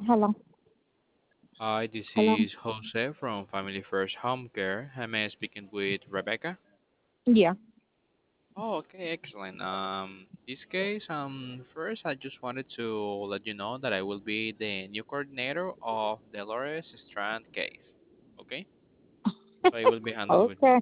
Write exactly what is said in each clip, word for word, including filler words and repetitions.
Hello. Hi, this Hello. is Jose from Family First Home Care. Am I speaking with Rebecca? Yeah. Oh, okay, excellent. Um, this case, um, first I just wanted to let you know that I will be the new coordinator of Dolores Strand case. Okay, so I will be handling with me. Okay.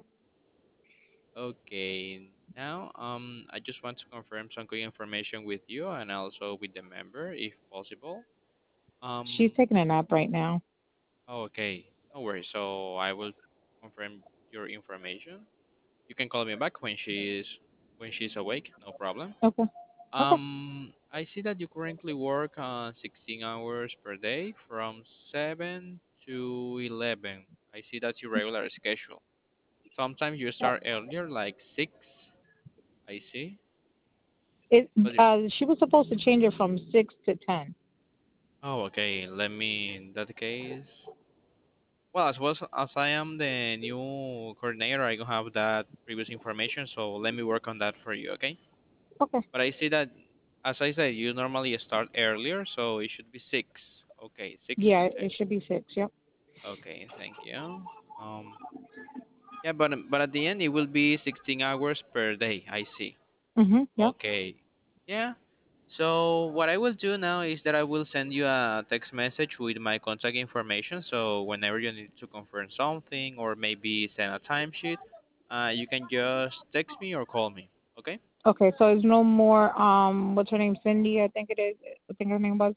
Okay, now um, I just want to confirm some quick information with you and also with the member, if possible. She's Um, taking a nap right now. oh, okay, no worries. So I will confirm your information. You can call me back when she's when she's awake, no problem. Okay. Okay. Um, I see that you currently work uh, sixteen hours per day from seven to eleven. I see that's your regular schedule. Sometimes you Uh, start earlier, like six. I see. It. But it, Uh. She was supposed to change it from six to ten. oh, okay. Let me in that case. Well, as well as as I am the new coordinator, I don't have that previous information, so let me work on that for you, okay? Okay. But I see that, as I said, you normally start earlier, so it should be six. Okay, six to Yeah. ten. It should be six. Yep. Okay, thank you. Um, yeah, but but at the end it will be sixteen hours per day. I see. Mhm. Yep. Okay. Yeah. So what I will do now is that I will send you a text message with my contact information. So whenever you need to confirm something or maybe send a timesheet, uh, you can just text me or call me. Okay? Okay. So there's no more. Um. What's her name? Cindy. I think it is. I think her name was.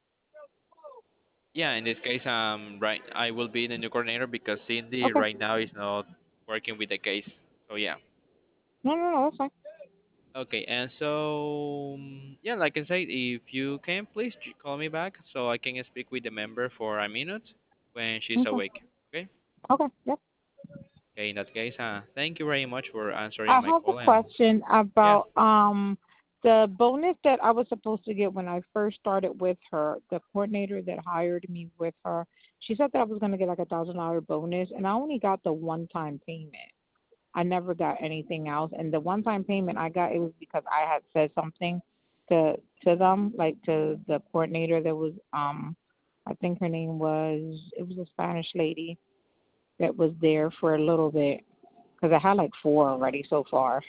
Yeah, in this case, um, right, I will be the new coordinator because Cindy Okay. right now is not working with the case. So yeah. No. No. No. That's fine. Okay, and so um, yeah, like I said, if you can, please j- call me back so I can speak with the member for a minute when she's Okay. awake. Okay. Okay. Yep. Okay. In that case, uh, thank you very much for answering I my have a call and question yeah. about um the bonus that I was supposed to get when I first started with her. The coordinator that hired me with her, she said that I was going to get like a thousand dollar bonus, and I only got the one time payment. I never got anything else, and the one time payment I got, it was because I had said something to to them, like to the coordinator that was um I think her name was, it was a Spanish lady that was there for a little bit because I had like four already so far,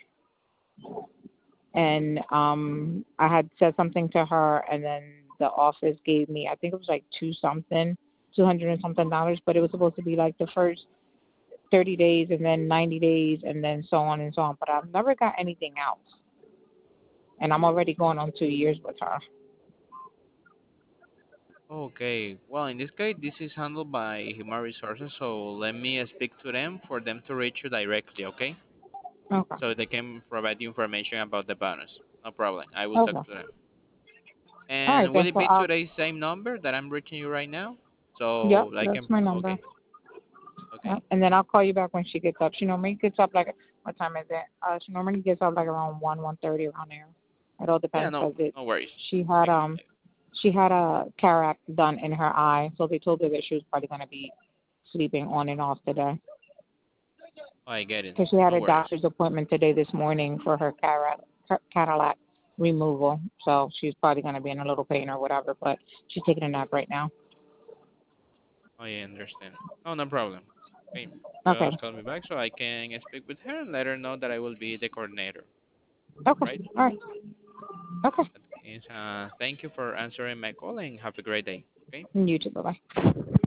and um I had said something to her, and then the office gave me, I think it was like two something, two hundred and something dollars, but it was supposed to be like the first thirty days and then ninety days and then so on and so on. But I've never got anything else, and I'm already going on two years with her. Okay. Well, in this case, this is handled by human resources, so let me speak to them for them to reach you directly. Okay. Okay. So they can provide you information about the bonus. No problem. I will talk Okay. to them. All right And will then. it So be I'll. today's same number that I'm reaching you right now? Yep, So I that's can. my number. Okay. Yep. Okay. And then I'll call you back when she gets up. She normally gets up like, what time is it? Uh, she normally gets up like around one, one thirty around there. It all Yeah. depends No. because it. No worries. She had Okay. um she had a cataract done in her eye, so they told her that she was probably going to be sleeping on and off today. I get it. Because she had No a worries. doctor's appointment today this morning for her cataract, cataract removal, so she's probably going to be in a little pain or whatever, but she's taking a nap right now. I understand. Oh, no problem. Okay. Okay. Just call me back so I can speak with her and let her know that I will be the coordinator. Okay. Right? All right. Okay. That is, uh, thank you for answering my call and have a great day. Okay. You too. Bye bye.